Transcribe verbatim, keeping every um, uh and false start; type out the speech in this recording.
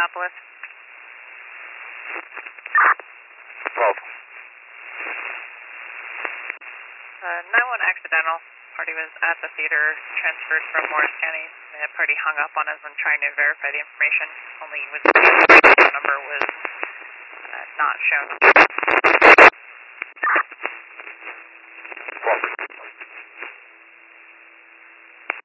Annapolis. twelve. Uh, nine one accidental. Party was at the theater, transferred from Morris County. The party hung up on us when trying to verify the information. Only was